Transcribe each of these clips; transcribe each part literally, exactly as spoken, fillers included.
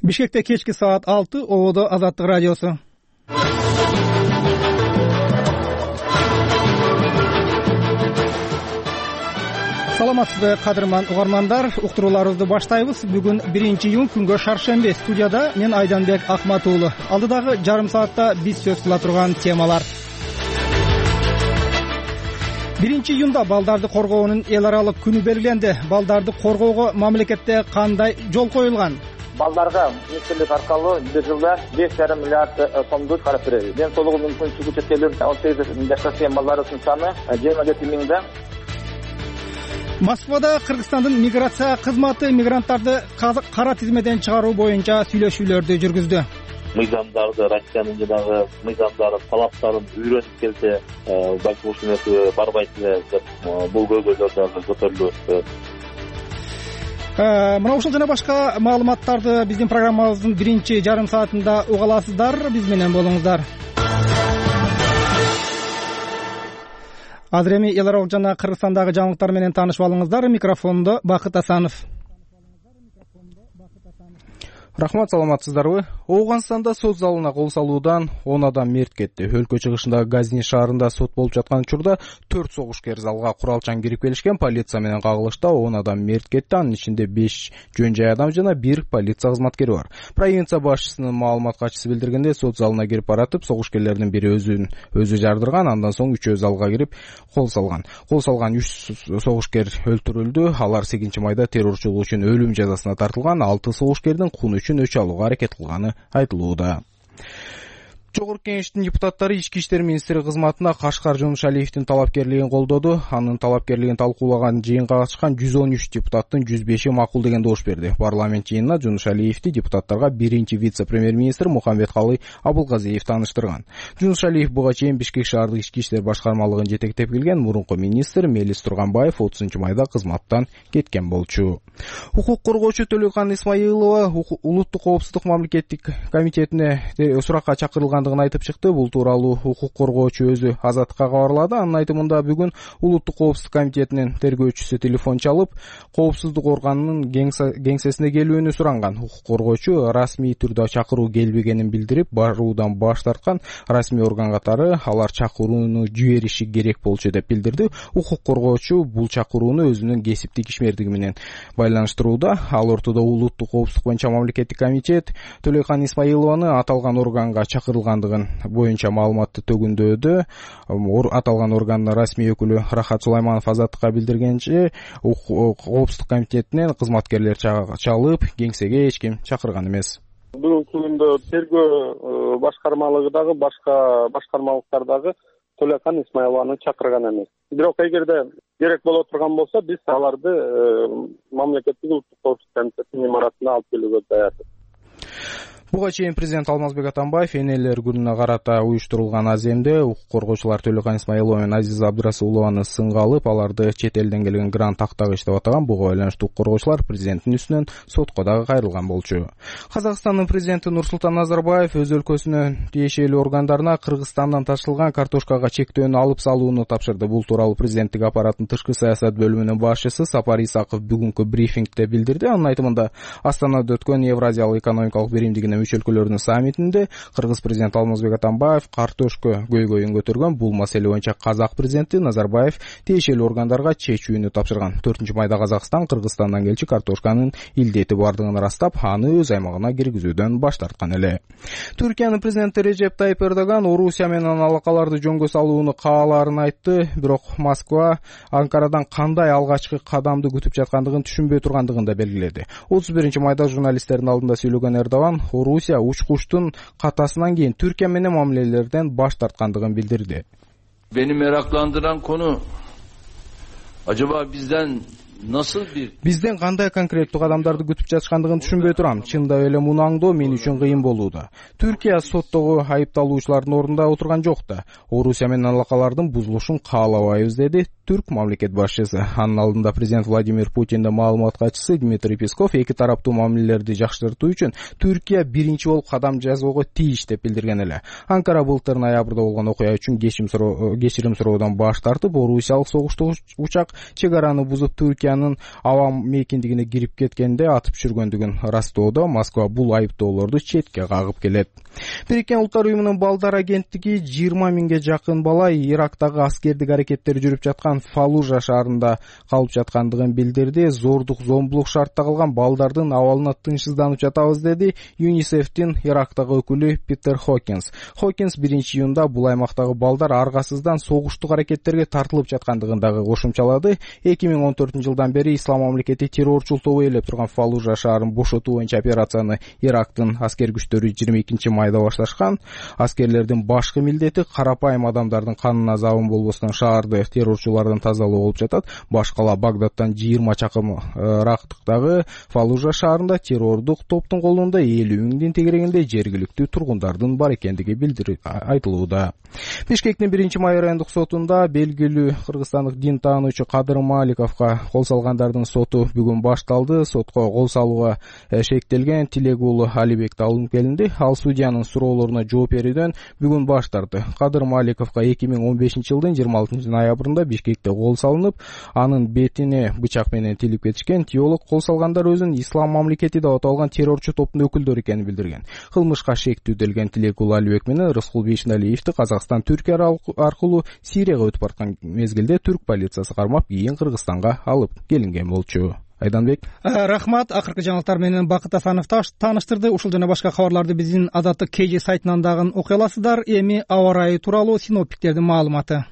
Бишкекте кечки саат алты, Ободо Азаттык радиосу. Саламатсызбы, кадырман угармандар, уктурууларыбызды баштайбыз. Бүгүн биринчи июнь, күнгө шаршембе. Студияда мен Айданбек Акмат уулу. Алдыдагы жарым саатта биз сөз кыла турган темалар. биринчи июнда балдарды коргоонун эл аралык күнү белгиленди. Балдарды коргоого мамлекетте кандай жол коюлган? Балдарга министрлик аркылуу бир жылда беш жарым миллиард сомду карап беребиз. Ден соолугу мүмкүнчүлүгү чектелүү он сегиз жашка чейин балдардын саны жыйырма жети миңден. Москвада Кыргызстандын миграция кызматы мигранттарды кара тизмеден чыгаруу боюнча сүйлөшүүлөрдү жүргүздү. Мыйзамдарды, Россиянын жанагы мыйзамдарын, талаптарын үйрөнүп келсе, балким ушул нерсе барбайт эле деп бул көйгөйлөр дагы көтөрүлөт. Мына ушул жана башка маалыматтарды биздин программабыздын биринчи жарым саатында уга аласыздар. Биз менен болуңуздар. Азыр эми эл аралык жана Кыргызстандагы жаңылыктар менен таанышып алыңыздар. Микрофондо Бакыт Асанов. Рахмат, саламатсыздарбы? Ооганстанда сот залына кол салуудан он адам мерт кетти. Өлкө чыгышындагы Газни шаарында сот болуп жаткан учурда төрт согушкер залга куралчан кирип келишкен. Полиция менен кагылышта он адам мерт кетти. Анын ичинде беш жөн жай адам жана бир полиция кызматкери бар. Провинция башчысынын маалымат катчысы билдиргенде, сот залына кирип баратып, согушкерлердин бири өзүн өзү жардырган, андан соң үчөө залга кирип кол салган. Кол салган үч согушкер өлтүрүлдү. Алар сегизинчи майда террорчулук үчүн өлүм жазасына тартылган. алты согушкердин куну үчүн өч алууга аракет кылганы айтылууда. Жогорку кеңештин депутаттары ички иштер министри кызматына Кашкар Жумушалиевдин талапкерлигин колдоду. Анын талапкерлигин талкуулаган жыйынга катышкан жүз он үч депутаттын жүз беши макул деген добуш берди. Парламент жыйынына Жумушалиевди депутаттарга биринчи вице-премьер-министр Мухамбеткалый Абылгазиев тааныштырган. Жумушалиев буга чейин Бишкек шаардык ички иштер башкармалыгын жетектеп келген. Мурунку министр Мелис Турганбаев отузунчу майда кызматтан кеткен болчу. Укук коргоочу Төлөкан Исмаилова улуттук коопсуздук мамлекеттик комитетине суракка чакырылган айтып чыкты. Бул тууралуу укук коргоочу өзү Азаттыкка кабарлады. Анын айтымында бүгүн улуттук коопсуздук комитетинин тергөөчүсү телефон чалып, коопсуздук органынын кеңсесине келүүнү суранган. Укук коргоочу расмий түрдө чакыруу келбегенин билдирип, баруудан баш тарткан. Расмий орган катары алар чакырууну жибериши керек болчу деп билдирди. Укук коргоочу бул чакырууну өзүнүн кесиптик ишмердиги менен байланыштырууда. Ал ортодо улуттук коопсуздук боюнча мамлекеттик комитет Төлөкан Исмаилованы аталган органга чакырылган боюнча маалыматты төгүндөдү. Аталган органдын расмий өкүлү Рахат Сулайманов Азаттыкка билдиргенче, коопсуздук комитетинен кызматкерлер чалып, кеңсеге эч ким чакырган эмес. Бүгүнкү күндө тергөө башкармалыгындагы башка башкармалыктардагы Төлөкан Исмаилованы чакырган эмес. Бирок эгерде керек боло турган болсо, биз аларды мамлекеттик улуттук коопсуздук комитетинин имаратына алып келүүгө даярбыз. Буга чейин президент Алмазбек Атамбаев энелер күнүнө карата уюштурулган аземде укук коргоочулар Төлөкан Исмаилова менен Азиза Абдырасулованы сынга алып, аларды чет элден келген грант тактагыч деп атаган. Буга байланыштуу укук коргоочулар президенттин үстүнөн сотко дагы кайрылган болчу. Казакстандын президенти Нурсултан Назарбаев өз өлкөсүнүн тиешелүү органдарына Кыргызстандан ташылган картошкага чектөөнү алып салууну тапшырды. Бул тууралуу президенттик аппараттын тышкы саясат бөлүмүнүн башчысы Сапар Исаков бүгүнкү брифингде билдирди. Анын айтымында, Астанада өткөн Евразиялык экономикалык биримдигине мүчө өлкөлөрдүн саммитинде Кыргыз президенти Алмазбек Атамбаев картошка көйгөйүн көтөргөн. Бул маселе боюнча Казак президенти Назарбаев тиешелүү органдарга чечүүнү тапшырган. төртүнчү майда Казакстан Кыргызстандан келчү картошканын илдети бардыгын ырастап, аны өз аймагына киргизүүдөн баш тарткан эле. Түркиянын президенти Режеп Тайип Эрдоган Орусия менен алакаларды жөнгө салууну каалаарын айтты. Бирок Москва Анкарадан кандай алгачкы кадамды күтүп жаткандыгын түшүнбөй тургандыгын да белгиледи. отуз биринчи майда журналисттердин алдында сүйлөгөн Эрдоган Орусия учкучтун катасынан кийин Türkiye менен мамилелерден баш тарткандыгын билдирди. Beni meraklandıran konu acaba bizden nasıl bir Бизден кандай конкреттүү кадамдарды күтүп жатышкандыгын түшүнбөй турам. Чындап эле муну аңдоо мен үчүн кыйын болууда. Түркия соттогу айыпталуучулардын ордунда отурган жок да. Орусия менен алакалардын бузулушун каалабайбыз, деди түрк мамлекет башчысы. Анын алдында президент Владимир Путиндин маалымат катчысы Дмитрий Песков эки тараптуу мамилелерди жакшыртуу үчүн Түркия биринчи болуп кадам жасоого тийиш деп билдирген эле. Анкара былтыр ноябрда болгон окуя үчүн кечирим суроодон баш тартып, орусиялык согуштуу учак чек араны бузуп Түркия Фаллужанын аба мейкиндигине кирип кеткенде атып түшүргөндүгүн ырастоодо Москва бул айыптоолорду четке кагып келет. Бириккен Улуттар уюмунун балдар агенттиги жыйырма миңге жакын бала Ирактагы аскердик аракеттер жүрүп жаткан Фаллужа шаарында калып жаткандыгын билдирди. Зордук, зомбулук шартта калган балдардын абалына тынчсызданып жатабыз, деди ЮНИСЕФтин Ирактагы өкүлү Питер Хокинс. Хокинс биринчи июнда бул аймактагы балдар аргасыздан согуштук аракеттерге тартылып жаткандыгын дагы кошумчалады. эки миң он төртүнчү жылдан бери Ислам мамлекети террорчул тобу ээлеп турган Фаллужа шаарын бошотуу боюнча операцияны Ирактын аскер күчтөрү жыйырма экинчи майда башташкан. Аскерлердин башкы милдети карапайым адамдардын канына забын болбостон шаарды террорчулардан тазалоо болуп жатат. Баш кала Багдадтан жыйырма чакым ырактыктагы Фаллужа шаарында террордук топтун колунда элүү миңдин тегерегинде жергиликтүү тургундардын бар экендиги билдирип айтылууда. Бишкектин биринчи май райондук сотунда белгилүү кыргызстандык дин таануучу Кадыр Маликовго кол салгандардын соту бүгүн башталды. Сотко кол салууга шектелген Тилек уулу Алибекти алынып келинди. Ал судьянын суроолоруна жооп берүүдөн бүгүн баш тартты. Кадыр Маликовго эки миң он бешинчи жылдын жыйырма алтынчы ноябрында Бишкекте кол салынып, анын бетине бычак менен тилип кетишкен. Теолог кол салгандар өзүн Ислам мамлекети деп аталган террорчу топтун өкүлдөрү экенин билдирген. Кылмышка шектүү делген Тилек уулу Алибек менен Рыскул Бейшеналиевди Казакстан Түркия аркылуу Сирияга өтүп барткан мезгилде түрк полициясы кармап, кийин Кыргызстанга алып келинген болчу. Айданбек. Рахмат. Акыркы жаңылыктар менен Бакыт Асанов тааныштырды. Ушул жана башка кабарларды биздин Азаттык кей жи сайтынан дагы окуй аласыздар. Эми аба ырайы тууралуу синоптиктердин маалыматы.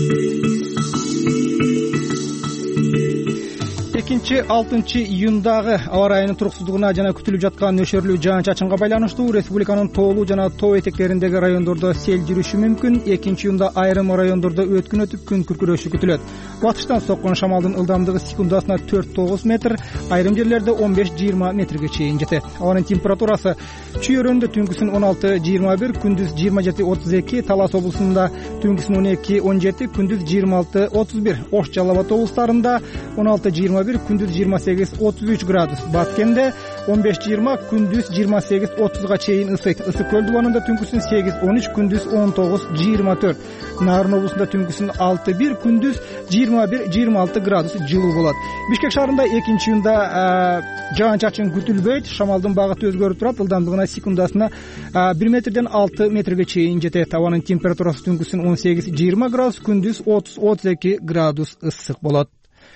экинчи алтынчы июндагы аба ырайынын туруксуздугуна жана күтүлүп жаткан нөшөрлүү жаан-чачынга байланыштуу республиканын тоолуу жана тоо этектериндеги райондордо сел жүрүшү мүмкүн. экинчи июнда айрым райондордо өткүн өтүп күн күркүрөшү күтүлөт. Батыштан соккон шамалдын ылдамдыгы секундасына төрт тогуз метр, айрым жерлерде он беш жыйырма метрге чейин жетет. Абанын температурасы Чүй-Өрөндө түнкүсүн он алты жыйырма бир, күндүз жыйырма жети отуз эки, Талас облусунда түнкүсүн он эки он жети, күндүз жыйырма алты отуз бир, Ош Жалал Абад облустарында он алты жыйырма бир, күндүз жыйырма сегиз отуз үч градус, Баткенде он беш жыйырма, күндүз жыйырма сегиз отузга чейин ысыйт. Ысык көл дубанында түнкүсүн сегиз он үч, күндүз он тогуз жыйырма төрт, Нарын облусунда түнкүсүн алты бир, күндүз жыйырма бир жыйырма алты градус жылуу болот. Бишкек шаарында экинчи июнда жаан-чачын күтүлбөйт. Шамалдын багыты өзгөрүп турат. Ылдамдыгына секундасына бир метрден алты метрге чейин жетет. Абанын температурасы түнкүсүн он сегиз жыйырма градус, күндүз отуз отуз эки градус ысык болот.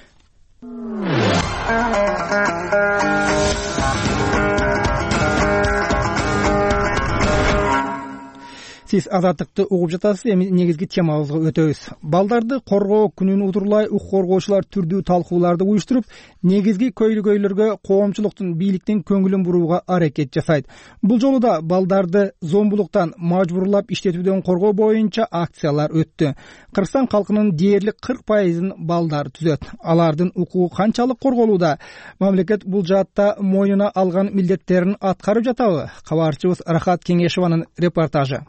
Сиз Азаттыкты угуп жатасыз. Эми негизги темабызга өтөбүз. Балдарды коргоо күнүн удурлай укук коргоочулар түрдүү талкууларды уюштуруп, негизги көйлөгөйлөргө коомчулуктун, бийликтин көңүлүн бурууга аракет жасайт. Бул жолу да балдарды зомбулуктан мажбурлап иштетүүдөн коргоо боюнча акциялар өттү. Кыргызстан калкынын дээрлик кырк пайызын балдар түзөт. Алардын укугу канчалык корголууда? Мамлекет бул жаатта мойнуна алган милдеттерин аткарып жатабы? Кабарчыбыз Рахат Кеңешованын репортажы.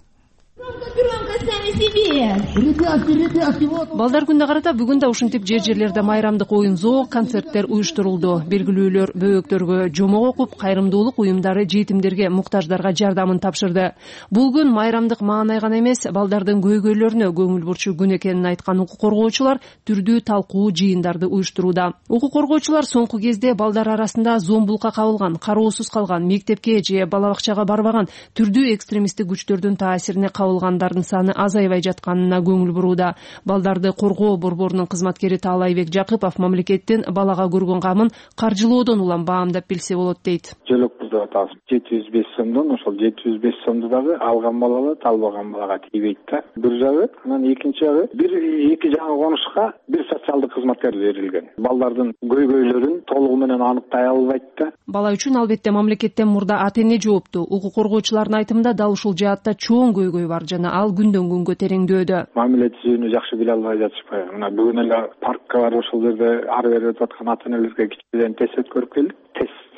Балдар күнүнө карата бүгүн да ушинтип жер жерлерде майрамдык оюн зоо, концерттер уюштурулду. Белгилүүлөр бөбөктөргө жомок окуп, кайрымдуулук уюмдары жетимдерге, муктаждарга жардамын тапшырды. Бул күн майрамдык маанай гана эмес, балдардын көйгөйлөрүнө көңүл бурчу күн экенин айткан укук коргоочулар түрдүү талкуу жыйындарды уюштурууда. Укук коргоочулар соңку кезде балдар арасында зомбулукка кабылган, кароосуз калган, мектепке же бала бакчага барбаган түрдүү экстремисттик күчтөрдүн таасирине кабылгандардын саны азайбай жатканына көңүл бурууда. Балдарды коргоо борборунун кызматкери Таалайбек Жакыпов мамлекеттин балага көргөн камын каржылоодон улам баамдап билсе болот дейт. Жөлөк пул деп атабыз. жети жүз беш сомдон ошол жети жүз беш сомду дагы алган балага, албаган балага тийбейт да. Бир жагы, анан экинчи жагы бир эки жаңы конушка бир социалдык кызматкер берилген. Балдардын көйгөйлөрүн толугу менен аныктай албайт да. Бала үчүн албетте мамлекеттен мурда ата-эне жоопту. Укук коргоочулардын айтымында дал ушул жаатта чоң көйгөй бар жана ал күндөн күнгө тереңдөөдө. Мамиле түзүүнү жакшы биле албай жатышпайбы? Мына бүгүн эле паркка барып ошол жерде ары бери өтүп аткан ата-энелерге кичинен тест өткөрүп келдик. Тест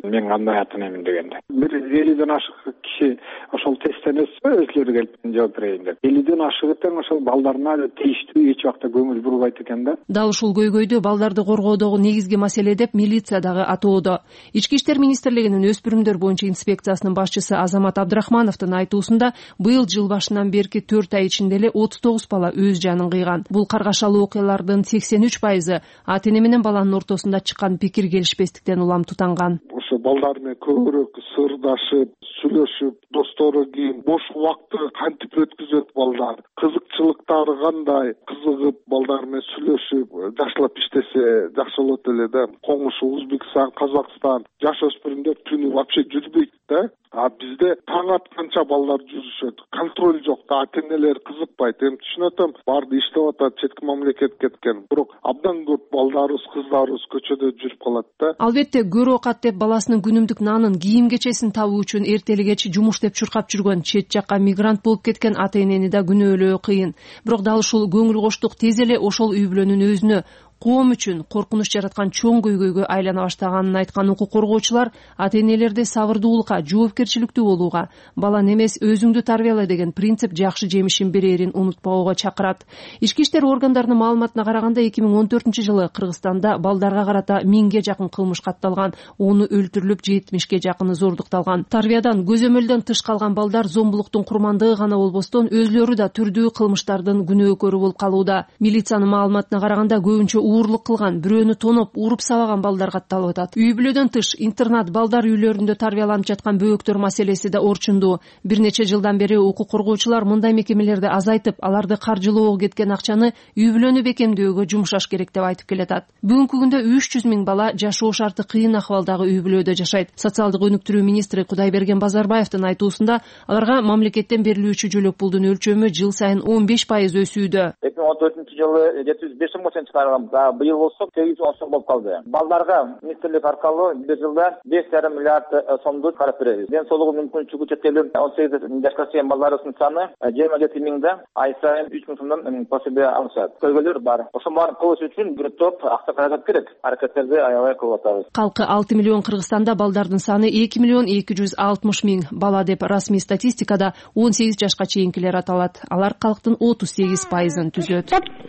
мен кандай ата энемин дегенде. Бир элүүдөн ашык киши ошол тесттен өтсө өзүлөрү келип жооп берейин деп. элүүдөн ашыгы тең ошол балдарына тийиштүү эч убакта көңүл бурбайт экен да. Дал ушул көйгөйдү балдарды коргоодогу негизги маселе деп милиция дагы атоодо. Ички иштер министрлигинин өспүрүмдөр боюнча инспекциясынын башчысы Азамат Абдрахмановдун айтуусунда быйыл жыл башынан берки төрт ай ичинде эле отуз тогуз бала өз жанын кыйган. Бул каргашалуу окуялардын сексен үч пайызы ата эне менен баланын ортосунда чыккан пикир келишпестиктен улам тутанган. Ошо балдар менен көбүрөөк сырдашып, сүйлөшүп, достору ким, бош убакты кантип өткөзөт балдар, кызыкчылыктары кандай, кызыгып балдар менен сүйлөшүп, жакшылап иштесе жакшы болот эле да. Коңшу Өзбекстан, Казакстан жаш өспүрүмдөр түнү вообще жүрбөйт да. А бизде таң атканча балдар жүрүшөт. Контроль жок да, ата энелер кызыкпайт. Эми түшүнөт атам, баарды иштеп атат, четки мамлекетке кеткен. Бирок абдан көп балдарыбыз, кыздарыбыз көчөдө жүрүп калат да. Албетте, көрүп окат деп баласынын күнүмдүк нанын, кийим кечесин табуу үчүн эртели кеч жумуш деп чуркап жүргөн, чет жакка мигрант болуп кеткен ата энени да күнөөлөө кыйын. Бирок дал ушул көңүл коштук тез эле ошол үй бүлөнүн өзүнө, коом үчүн коркунуч жараткан чоң көйгөйгө айлана баштаганын айткан укук коргоочулар ата энелерди сабырдуулукка, жоопкерчиликтүү болууга, баланы эмес өзүңдү тарбияла деген принцип жакшы жемишин берерин унутпоого чакырат. Ички иштер органдарынын маалыматына караганда эки миң он төртүнчү жылы Кыргызстанда балдарга карата миңге жакын кылмыш катталган, оны өлтүрүлүп, жетимишке жакыны зордукталган. Тарбиядан, көзөмөлдөн тыш калган балдар зомбулуктун курмандыгы гана болбостон өзүлөрү да түрдүү кылмыштардын күнөөкөрү болуп калууда. Милициянын маалыматына караганда көбүнчө уурлук кылган, бирөөнү тоноп, уруп сабаган балдар катталып атат. Үй бүлөдөн тыш интернат, балдар үйлөрүндө тарбияланып жаткан бөбөктөр маселеси да орчундуу. Бир нече жылдан бери укук коргоочулар мындай мекемелерди азайтып, аларды каржылоого кеткен акчаны үй бүлөнү бекемдөөгө жумшаш керек деп айтып келатат. Бүгүнкү күндө үч жүз миң бала жашоо шарты кыйын акыбалдагы үй бүлөдө жашайт. Социалдык өнүктүрүү министри Кудайберген Базарбаевдин айтуусунда аларга мамлекеттен берилүүчү жөлөк пулдун өлчөмү жыл сайын он беш пайыз өсүүдө. эки миң он төртүнчү жылы жети жүз беш сом чыгарылган, быйыл болсо сегиз жүз он сом болуп калды. Балдарга министрлик аркылуу бир жылда беш жарым миллиард сомду карап беребиз. Ден соолугу мүмкүнчүлүгү чектелүү он сегиз жашка чейин балдарыбыздын саны жыйырма жети миңде, ай сайын үч миң сомдон пособие алышат. Көйгөйлөр бар. Ошо баарын кылыш үчүн бир топ акча каражат керек. Аракеттерди аябай кылып атабыз. Калкы алты миллион Кыргызстанда балдардын саны эки миллион эки жүз алтымыш миң. Бала деп расмий статистикада он сегиз жашка чейинкилер аталат. Алар калктын отуз сегиз пайызын түзөт.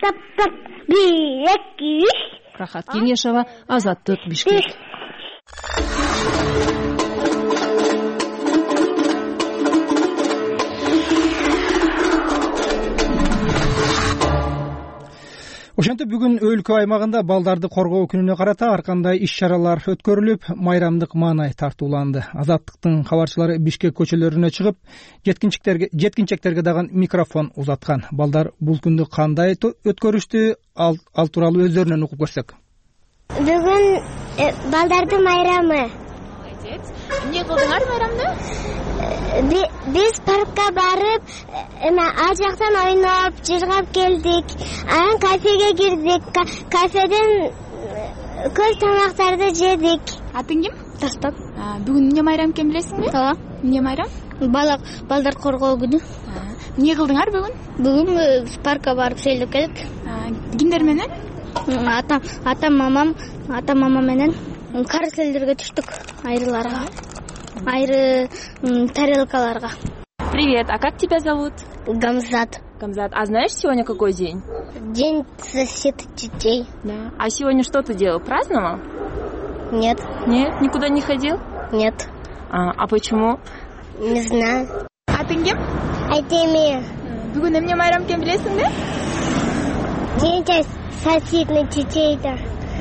бир эки үч Рахат Кеңешова, Азаттык, Бишкек. Ошентип бүгүн өлкө аймагында балдарды коргоо күнүнө карата ар кандай иш-чаралар өткөрүлүп, майрамдык маанай тартууланды. Азаттыктын кабарчылары Бишкек көчөлөрүнө чыгып, жеткинчектерге жеткинчектерге дагы микрофон узаткан. Балдар бул күндү кандай өткөрүштү, ал, ал тууралуу өздөрүнөн угуп көрсөк. Бүгүн балдардын майрамы. Эмне кылдыңар майрамда? Биз паркка барып, ал жактан ойноп, жыргап келдик. Анан кафеге кирдик. Кафеден көп тамактарды жедик. Атың ким? Таспак. Бүгүн эмне майрам экенин билесиңби? Ооба. Эмне майрам? Бала балдар коргоо күнү. Эмне кылдыңар бүгүн? Бүгүн паркка барып шейлеп келдик. Кимдер менен? Атам, атам, мамам, атам, мамам менен каруселдерге түштүк, айрыларга. Айры тарелкаларга. Привет, а как тебя зовут? Гамзат. Гамзат, а знаешь сегодня какой день? День защиты детей. Да. А сегодня что ты делал? Праздновал? Нет. Нет? Никуда не ходил? Нет. А, а почему? Не знаю. А ты кем? Айтеме. Бүгүн эмне майрам экенин билесиңби? День защиты детей да.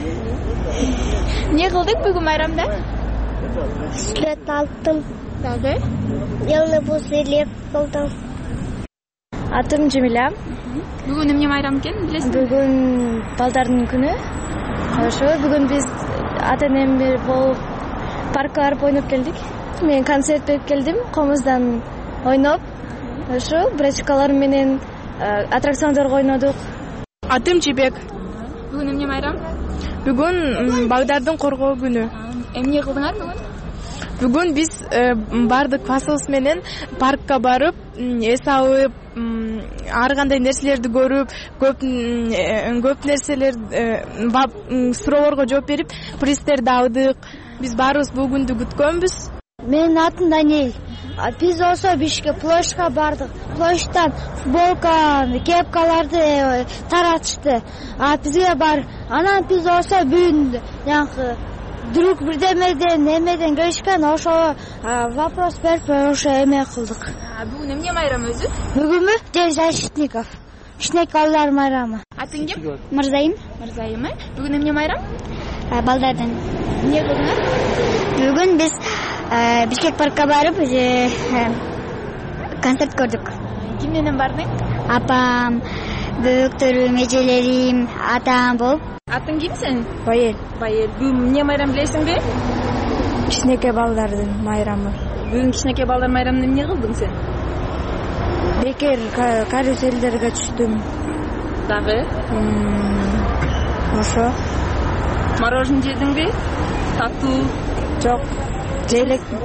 Эмне кылдык бүгүн майрамда? Слет алттым. Дагы? Элне бус элеп кылдым. Атым Жемиля. Бүгүн эмне майрам экен билесиңби? Бүгүн балдардын күнү. Ошо бүгүн биз ата энем менен болуп паркка барып ойноп келдик. Мен концерт берип келдим, комуздан ойноп. Ошо брачкалар менен аттракциондорго ойнодук. Атым Жибек. Бүгүн эмне майрам? Бүгүн балдардын коргоо күнү. Эмне кылдыңар бүгүн? Бүгүн биз бардык классыбыз менен паркка барып, эс алып, ар кандай нерселерди көрүп, көп көп нерселер суроолорго жооп берип, призтерди алдык. биз баарыбыз бул күндү күткөнбүз. Менин атым Даниэль. Биз болсо Бишкек площадка бардык. Площадтан футболка, кепкаларды таратышты. А бизге бар. Анан биз болсо бүгүн жанагы друг бирдемеден, немеден келишкен, ошо вопрос берип, ошо эме кылдык. Бүгүн эмне майрам өзү? Бүгүнмү? День защитников. Кичине балдар майрамы. Атың ким? Мырзайым. Мырзайым. Бүгүн эмне майрам? Балдардан. Эмне кылдыңар? Бүгүн биз Бишкек паркка барып, концерт көрдүк. Ким менен бардың? Апам, бөөктөрүм, эжелерим, атам болуп. Атың ким сен? Байел. Байел. Бүгүн эмне майрам билесиңби? Кичинекей балдардын майрамы. Бүгүн кичинекей балдар майрамында эмне кылдың сен? Бекер каруселдерге түштүм. Дагы? Ошо. Мороженое жедиңби? Татуу? Жок. Желектим.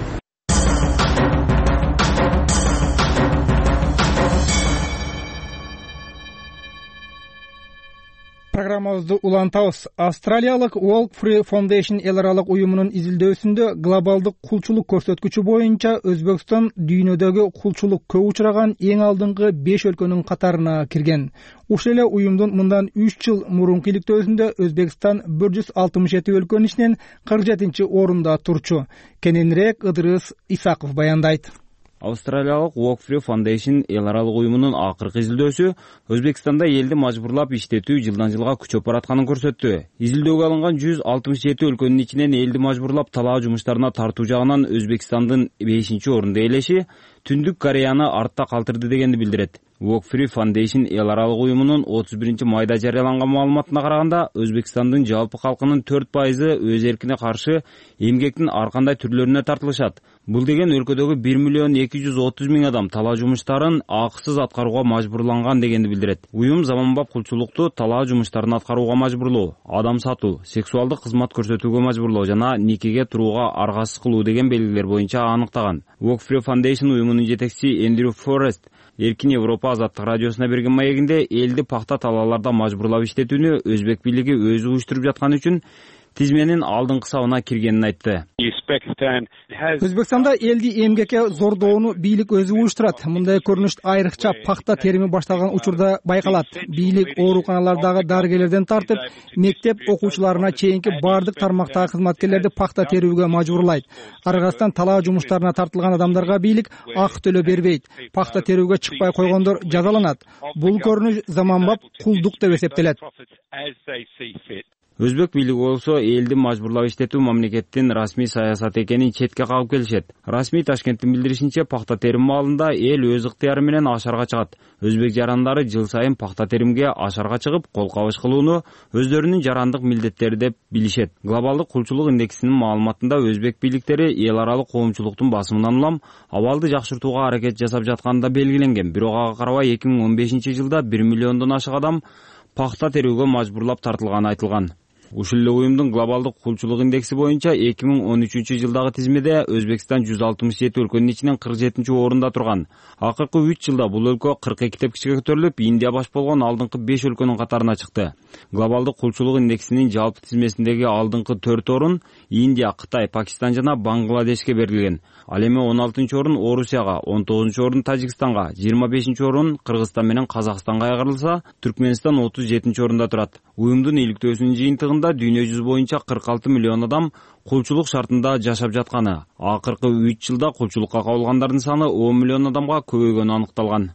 Программабызды улантабыз. Австралиялык Walk Free Foundation эл аралык уюмунун изилдөөсүндө глобалдык кулчулук көрсөткүчү боюнча Өзбекстан дүйнөдөгү кулчулук көп учураган эң алдыңкы беш өлкөнүн катарына кирген. Ушул эле уюмдун мындан үч жыл мурунку иликтөөсүндө Өзбекстан бир жүз алтымыш жети өлкөнүн ичинен кырк жетинчи орунда турчу. Кененирээк Ыдырыс Исаков баяндайт. Австралиялык Walk Free Foundation эл аралык уюмунун акыркы изилдөөсү Өзбекстанда элди мажбурлап иштетүү жылдан жылга күчөп баратканын көрсөттү. Изилдөөгө алынган жүз алтымыш жети өлкөнүн ичинен элди мажбурлап талаа жумуштарына тартуу жагынан Өзбекстандын бешинчи орунда элеши Түндүк Кореяны артта калтырды дегенди билдирет. Walk Free Foundation эл аралык уюмунун отуз биринчи майда жарыяланган маалыматына караганда, Өзбекстандын жалпы калкынын төрт пайызы өз эркине каршы эмгектин ар кандай түрлөрүнө тартылышат. Бул деген өлкөдөгү бир миллион эки жүз отуз миң адам талаа жумуштарын акысыз аткарууга мажбурланган дегенди билдирет. Уюм заманбап кулчулукту талаа жумуштарын аткарууга мажбурлоо, адам сатуу, сексуалдык кызмат көрсөтүүгө мажбурлоо жана никеге турууга аргасыз кылуу деген белгилер боюнча аныктаган. Walk Free Foundation уюмунун жетекчиси Эндрю Форест Эркин Европа азаттык радиосуна берген маегинде элди пахта талааларда мажбурлап иштетүүнү Өзбек бийлиги өзү уюштуруп жатканы үчүн тизменин алдыңкы сабына киргенин айтты. Өзбекстанда элди эмгекке зордоону бийлик өзү уюштурат. Мындай көрүнүш айрыкча пахта терими башталган учурда байкалат. Бийлик ооруканалардагы дарыгерлерден тартып, мектеп окуучуларына чейинки бардык тармактагы кызматкерлерди пахта терүүгө мажбурлайт. Аргасынан талаа жумуштарына тартылган адамдарга бийлик акы төлөө бербейт. Пахта терүүгө чыкпай койгондор жазаланат. Бул көрүнүш заманбап кулдук деп эсептелет. Өзбек бийлиги болсо элди мажбурлап иштетүү мамлекеттин расмий саясаты экенин четке кагып келишет. Расмий Ташкенттин билдиришинче, пахта терим маалында эл өз ыктыяры менен ашарга чыгат. Өзбек жарандары жыл сайын пахта теримге ашарга чыгып, кол кабыш кылууну өздөрүнүн жарандык милдеттери деп билишет. Глобалдык кулчулук индексинин маалыматында өзбек бийликтери эл аралык коомчулуктун басымынан улам абалды жакшыртууга аракет жасап жатканы да белгиленген. Бирок ага карабай эки миң он бешинчи жылда бир миллиондон ашык адам пахта терүүгө мажбурлап тартылганы айтылган. Ушул эле уюмдун глобалдык кулчулук индекси боюнча эки миң он үчүнчү жылдагы тизмеде Өзбекстан жүз алтымыш жети өлкөнүн ичинен кырк жетинчи орунда турган. Акыркы үч жылда бул өлкө кырк эки тепкичке көтөрүлүп, Индия баш болгон алдыңкы беш өлкөнүн катарына чыкты. Глобалдык кулчулук индексинин жалпы тизмесиндеги алдыңкы төрт орун Индия, Кытай, Пакистан жана Бангладешке берилген. Ал эми он алтынчы орун Орусияга, он тогузунчу орун Тажикстанга, жыйырма бешинчи орун Кыргызстан менен Казакстанга кайрылса, Түркмөнстан отуз жетинчи орунда турат. Уюмдун иликтөөсүнүн жыйынтыгында дүйнө жүзү боюнча кырк алты миллион адам кулчулук шартында жашап жатканы, акыркы үч жылда кулчулукка кабылгандардын саны он миллион адамга көбөйгөнү аныкталган.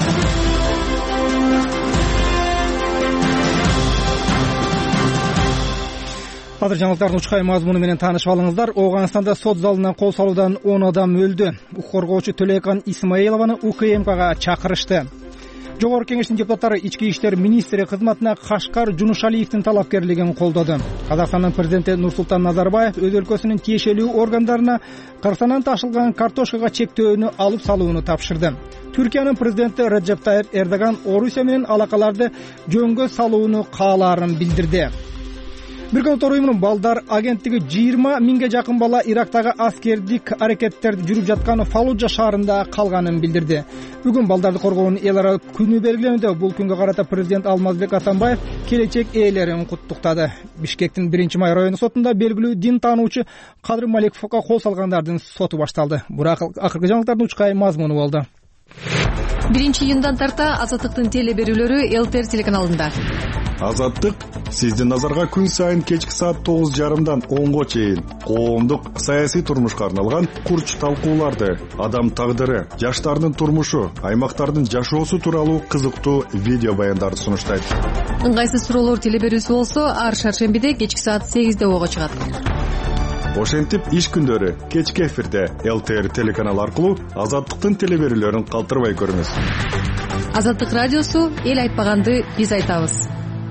Азыр жаңылыктардын учкай мазмуну менен таанышып алыңыздар. Ооганстанда сот залына кол салуудан он адам өлдү. Укук коргоочу Төлөйкан Исмаилованы У К М Кга чакырышты. Жогорку кеңештин депутаттары ички иштер министри кызматына Кашкар Жунушалиевдин талапкерлигин колдоду. Казакстандын президенти Нурсултан Назарбаев өз өлкөсүнүн тиешелүү органдарына Кыргызстандан ташылган картошкага чектөөнү алып салууну тапшырды. Түркиянын президенти Реджеп Тайып Эрдоган Орусия менен алакаларды жөнгө салууну каалаарын билдирди. Бириккен Улуттар уюмунун балдар агенттиги жыйырма миңге жакын бала Ирактагы аскердик аракеттерди жүрүп жаткан Фаллужа шаарында калганын билдирди. Бүгүн балдарды коргоонун эл ара күнү белгиленүүдө бул күнгө карата президент Алмазбек Атамбаев келечек ээлерин куттуктады. Бишкектин биринчи май району сотунда белгилүү дин таануучу Кадыр Маликовго кол салгандардын соту башталды. Бирок акыркы жаңылыктардын учкай мазмуну болду. биринчи июндан тарта Азаттыктын теле берүүлөрү Эл Т Р телеканалында. Азаттык сиздин назарга күн сайын кечки саат тогуз жарымдан онго чейин коомдук саясий турмушка арналган курч талкууларды, адам тагдыры, жаштардын турмушу, аймактардын жашоосу тууралуу кызыктуу видео баяндарды сунуштайт. Ыңгайсыз суроолор теле берүүсү болсо ар шаршембиде кечки саат сегизде ого чыгат. Ошентип иш күндөрү кечки эфирде Эл Т Р телеканалы аркылуу Азаттыктын теле берүүлөрүн калтырбай көрүңүз. Азаттык радиосу эл айтпаганды биз айтабыз.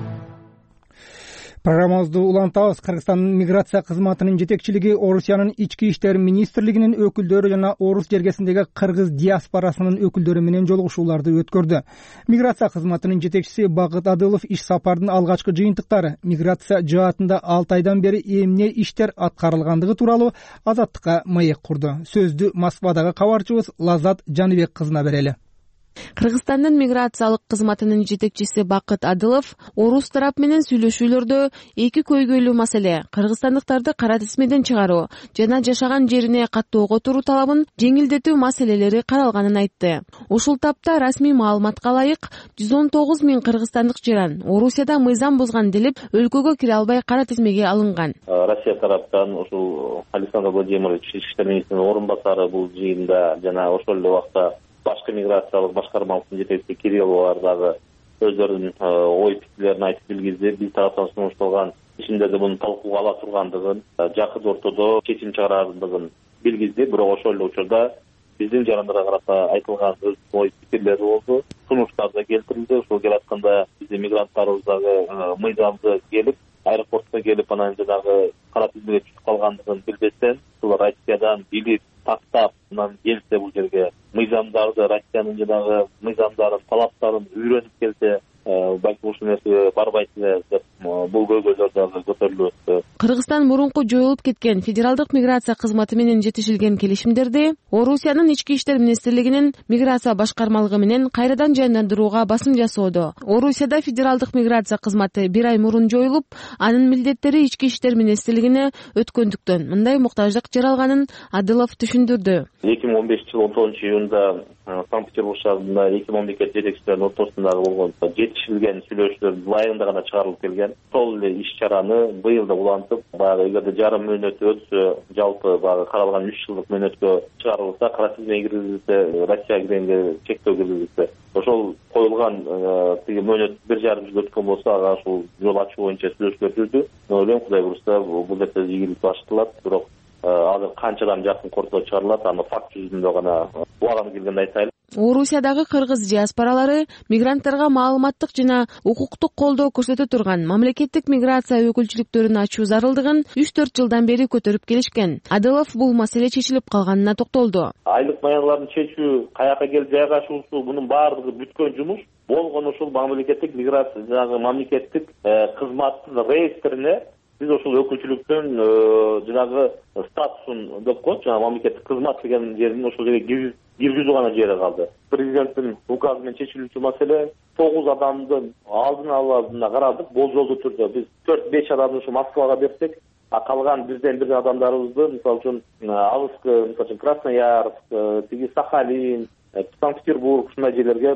Программабызды улантабыз. Кыргызстандын миграция кызматынын жетекчилиги Орусиянын ички иштер министрлигинин өкүлдөрү жана Орус жергесиндеги кыргыз диаспорасынын өкүлдөрү менен жолугушууларды өткөрдү. Миграция кызматынын жетекчиси Багыт Адылов иш сапардын алгачкы жыйынтыктары, миграция жаатында алты айдан бери эмне иштер аткарылгандыгы тууралуу Азаттыкка маек курду. Сөздү Москвадагы кабарчыбыз Лазат Жаныбек кызына берели. Кыргызстандын миграциялык кызматынын жетекчиси Бакыт Адылов орус тарап менен сүйлөшүүлөрдө эки көйгөйлүү маселе — кыргызстандыктарды кара тизмеден чыгаруу жана жашаган жерине каттоого туруу талабын жеңилдетүү маселелери каралганын айтты. Ушул тапта расмий маалыматка ылайык жүз он тогуз миң кыргызстандык жаран Орусияда мыйзам бузган делип өлкөгө кире албай кара тизмеге алынган. Россия тараптан ушул Александр Владимирович ички иштер министринин орун басары бул жыйында жана ошол эле убакта башкы миграциялык башкармалыктын жетекчиси Кирилловалар дагы өздөрүнүн ой пикирлерин айтып билгизди. Биз тараптан сунушталган ишиндерди муну талкууга ала тургандыгын, жакын ортодо чечим чыгарардыгын билгизди. Бирок ошол эле учурда биздин жарандарга карата айтылган өз ой пикирлери болду. Сунуштар да келтирилди. Ошол келатканда биздин мигранттарыбыз дагы мыйзамды келип, аэропортко келип, анан жанагы кара тизмеге түшүп калгандыгын билбестен, ушул Россиядан билип, тактап, анан келсе бул жерге мыйзамдарды, Россиянын жанагы мыйзамдарын, талаптарын үйрөнүп келсе, балким ушул нерсе барбайт эле деп бул көйгөйлөр дагы көтөрүлөт. Кыргызстан мурунку жоюлуп кеткен федералдык миграция кызматы менен жетишилген келишимдерди Орусиянын ички иштер министрлигинин миграция башкармалыгы менен кайрадан жандандырууга басым жасоодо. Орусияда федералдык миграция кызматы бир ай мурун жоюлуп, анын милдеттери ички иштер министрлигине өткөндүктөн мындай муктаждык жаралганын Адылов түшүндүрдү. эки миң он бешинчи жылы он тогузунчу июнда Санкт-Петербург шаарында эки мамлекет жетекчилеринин ортосундагы болгон жетишилген сүйлөшүүлөр ылайыгында гана чыгарылып келген. Сол эле иш-чараны быйыл да улантып, баягы эгерде жарым мөөнөт өтсө, жалпы баягы каралган үч жылдык мөөнөткө чыгарылса, кара тизмеге киргизилсе, Россия киргенге чектөө киргизилсе, ошол коюлган тиги мөөнөт бир жарым жыл өткөн болсо, ага ушул жол ачуу боюнча сүйлөшүүлөр жүрдү. Мен ойлойм, Кудай буйрса, бул нерсе ийгиликтүү башталат. Бирок азыр канчадан жакын кордо чыгарылат, аны факт жүзүндө гана убаганы келгенде айтайлы. Орусиядагы кыргыз диаспоралары мигранттарга маалыматтык жана укуктук колдоо көрсөтө турган мамлекеттик миграция өкүлчүлүктөрүн ачуу зарылдыгын үч төрт жылдан бери көтөрүп келишкен. Адылов бул маселе чечилип калганына токтолду. Айлык маянларын чечүү, каяка келип жайгашуусу, мунун баардыгы бүткөн жумуш болгон ушул мамлекеттик миграция жанагы мамлекеттик кызматтын реестрине биз ошол өкүлчүлүктүн жанагы статусун деп коет, жана мамлекеттик кызмат деген жерин ошол жерге киргизүү гана жери калды. Президенттин указы менен чечилүүчү маселе тогуз адамдын алдын алуусуна карадык, болжолдуу түрдө биз төрт беш адамды ушу Москвага берсек, а калган бизден бир адамдарыбызды, мисалы үчүн Алыскы, мисалы үчүн Красноярск, тиги Сахалин, Санкт-Петербург ушундай жерлерге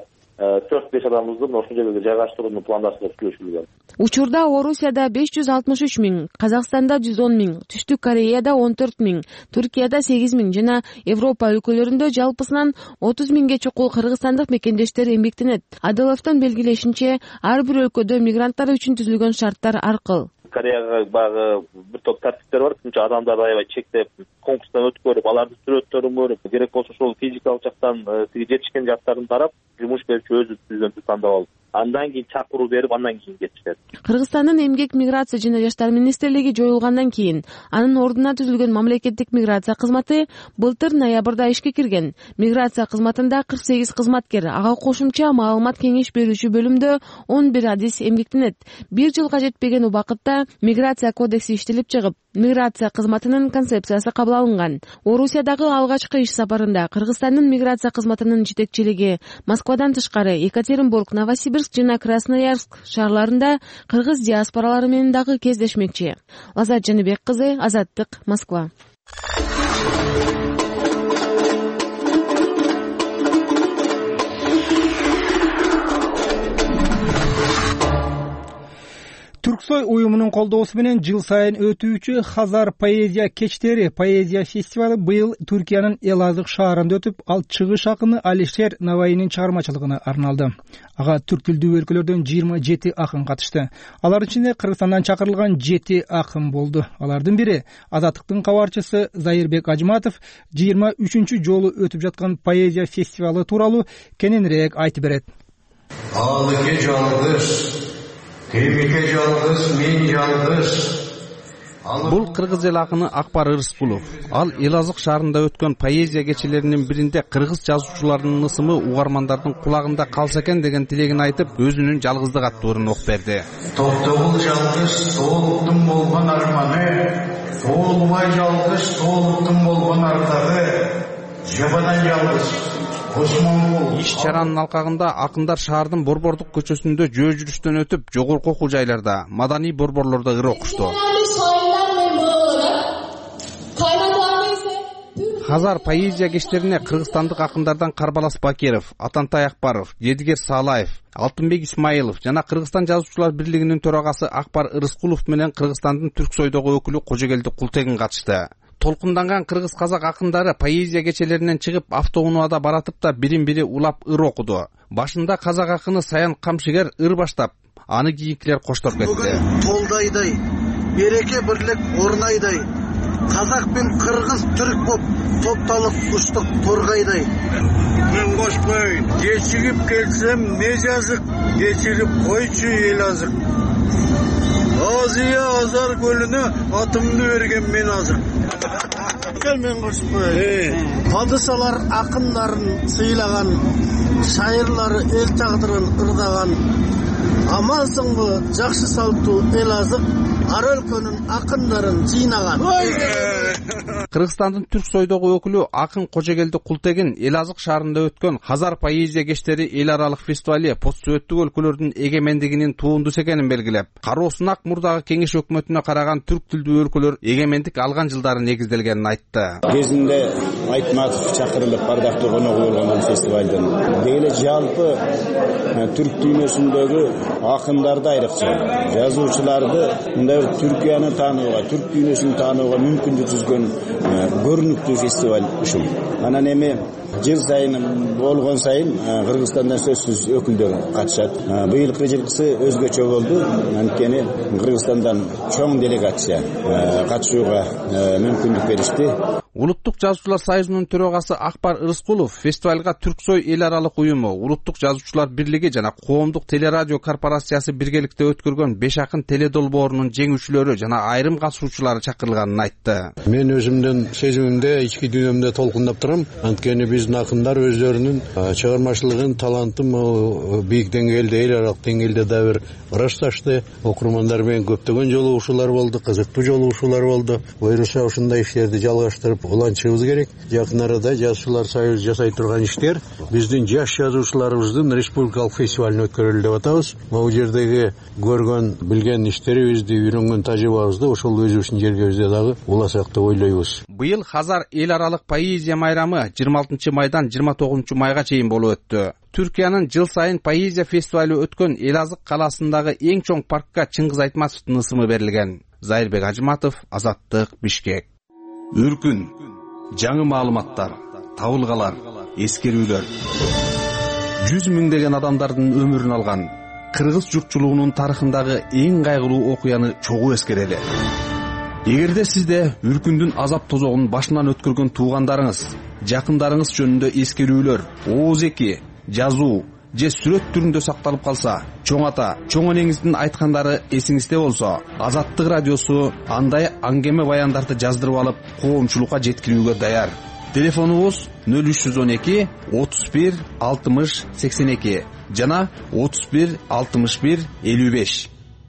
төрт беш адамыбызды ошол жерлерге жайгаштырууну пландаштырып сүйлөшүлгөн. Учурда Орусияда беш жүз алтымыш үч миң, Казакстанда жүз он миң, Түштүк Кореяда он төрт миң, Түркияда сегиз миң жана Европа өлкөлөрүндө жалпысынан отуз миңге чукул кыргызстандык мекендештер эмгектенет. Адыловдун белгилешинче, ар бир өлкөдө мигранттар үчүн түзүлгөн шарттар аркыл. Кореяга багы бир топ тартиптер бар. Күнчө адамдарды аябай чектеп, конкурстан өткөрүп, алардын сүрөттөрүн көрүп, керек болсо ошол физикалык жактан тиги жетишкен жактарын тарап, жумуш берүүчү өзү түзгөн тандап алды. андан кийин чакыруу берип андан кийин кетишет. Кыргызстандын эмгек, миграция жана жаштар министрлиги жоюлгандан кийин анын ордуна түзүлгөн мамлекеттик миграция кызматы былтыр ноябрда ишке кирген. Миграция кызматында кырк сегиз кызматкер, ага кошумча маалымат кеңеш берүүчү бөлүмдө он бир адис эмгектенет. Бир жылга жетпеген убакытта миграция кодекси иштелип чыгып, миграция кызматынын концепциясы кабыл алынган. Орусиядагы алгачкы иш сапарында Кыргызстандын миграция кызматынын жетекчилиги Москвадан тышкары Екатеринбург, Новосибирск жана Красноярск шаарларында кыргыз диаспоралары менен дагы кездешмекчи. Лазат Жаныбек кызы, Азаттык, Москва. Түрксой уюмунун колдоосу менен жыл сайын өтүүчү Хазар поэзия кечтери поэзия фестивалы быйыл Түркиянын Элазык шаарында өтүп, ал чыгыш акыны Алишер Наваинин чыгармачылыгына арналды. Ага түрк тилдүү өлкөлөрдөн жыйырма жети акын катышты. Алардын ичинде Кыргызстандан чакырылган жети акын болду. Алардын бири Азаттыктын кабарчысы Зайырбек Ажматов жыйырма үчүнчү жолу өтүп жаткан поэзия фестивалы тууралуу кененирээк айтып берет. Алыке жалгыз, Темеке жалгыз, мен жалгыз. Бул кыргыз эл акыны Акбар Ырыскулов. Ал Элазык шаарында өткөн поэзия кечелеринин биринде кыргыз жазуучуларынын ысымы угармандардын кулагында калса экен деген тилегин айтып, өзүнүн жалгыздык аттуурун окуп берди. Токтогул жалгыз, тоолуктун болгон арманы, тоолубай жалгыз, тоолуктун болгон ардагы, жабадан жалгыз. Иш чаранын алкагында акындар шаардын Борбордук көчөсүндө жөө жүрүштөн өтүп, жогорку окуу жайларда, маданий борборлордо ыр окушту. Хазар поэзия кечтерине кыргызстандык акындардан Карбалас Бакиров, Атантай Акбаров, Едигер Салаев, Алтынбек Исмаилов жана Кыргызстан жазуучулар бирлигинин төрагасы Акбар Ырыскулов менен Кыргызстандын Түрксойдогу өкүлү Кожогелди Култегин катышты. Толкунданган кыргыз-казак акындары поэзия кечелеринен чыгып, автоунаада баратып да бирин-бири улап ыр окуду. Башында казак акыны Саян Камшигер ыр баштап, аны кийинкилер коштоп кетти. Бүгүн толдайдай, береке бирлик орнайдай, казак пен кыргыз түрк боп топтолуп уштук торгайдай. Мен кошпой, кечигип келсем не жазык, кечирип койчу эл азык. Азия Азар көлүнө атымды берген мен азык. Мен кошпой. Падышалар акындарын сыйлаган, шайырлары эл тагдырын ырдаган. Амансыңбы жакшы салтуу эл азык, ар өлкөнүн акындарын жыйнаган. Кыргызстандын Түрксойдогу өкүлү акын Кожогелди Култегин Элазык шаарында өткөн Хазар поэзия кечтери эл аралык фестивали постсоветтик өлкөлөрдүн эгемендигинин туундусу экенин белгилеп, кароосун ак мурдагы кеңеш өкмөтүнө караган түрк тилдүү өлкөлөр эгемендик алган жылдары негизделгенин айтты. Кезинде Айтматов чакырылып бардактуу коногу болгон бул фестивалдын дейле жалпы түрк дүйнөсүндөгү акындарды айрыкча жазуучуларды мындай Түркияны таанууга, түрк дүйнөсүн таанууга мүмкүндүк түзгөн көрүнүктүү фестиваль ушул. Анан эми жыл сайын болгон сайын Кыргызстандан сөзсүз өкүлдөр катышат. Быйылкы жылкысы өзгөчө болду. Анткени Кыргызстандан чоң делегация катышууга мүмкүндүк беришти. Улуттук жазуучулар союзунун төрагасы Акбар Ырыскулов фестивалга Түрксой эл аралык уюму, Улуттук жазуучулар бирлиги жана Коомдук телерадио корпорациясы биргеликте өткөргөн беш акын теле долбоорунун жеңүүчүлөрү жана айрым катышуучулары чакырылганын айтты. Мен өзүмдүн сезимимде, ички дүйнөмдө толкундап турам. Анткени биздин акындар өздөрүнүн чыгармачылыгын, талантын бийик деңгээлде, эл аралык деңгээлде да бир ырасташты. Окурмандар менен көптөгөн жолугушуулар болду, кызыктуу жолугушуулар болду. Буюрса ушундай иштерди жалгаштырып уланчыбыз керек. Жакын арада жазуучулар союзу жасай турган иштер биздин жаш жазуучуларыбыздын республикалык фестивалын өткөрөлү деп атабыз. Могу жердеги көргөн, билген иштерибизди, үйрөнгөн тажрыйбабызды ошол өзүбүздүн жергебизде дагы уласак деп ойлойбуз. Быйыл Хазар эл аралык поэзия майрамы жыйырма алтынчы майдан жыйырма тогузунчу майга чейин болуп өттү. Түркиянын жыл сайын поэзия фестивалы өткөн Элазык калаасындагы эң чоң паркка Чыңгыз Айтматовдун ысымы берилген. Зайырбек Ажматов, Азаттык, Бишкек. Үркүн, жаңы маалыматтар, табылгалар, эскерүүлөр. Жүз миңдеген адамдардын өмүрүн алган кыргыз журтчулугунун тарыхындагы эң кайгылуу окуяны чогуу эскерели. Эгерде сизде Үркүндүн азап тозогун башынан өткөргөн туугандарыңыз, жакындарыңыз жөнүндө эскерүүлөр, ооз эки, жазуу же сүрөт түрүндө сакталып калса, чоң ата, чоң энеңиздин айткандары эсиңизде болсо, Азаттык радиосу андай аңгеме баяндарды жаздырып алып, коомчулукка жеткирүүгө даяр. Телефонубуз нөл үч жүз он эки отуз бир алтымыш сексен эки жана отуз бир алтымыш бир элүү беш.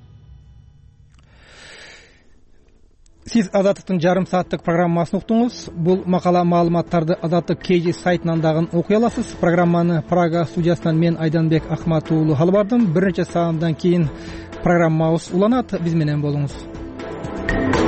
Сиз Азаттыктын жарым сааттык программасын уктуңуз. Бул макала маалыматтарды Азаттык Кей Жи сайтынан дагы окуй аласыз. Программаны Прага студиясынан мен Айданбек Акмат уулу алып бардым. Бир нече саатдан кийин программабыз уланат. Биз менен болуңуз.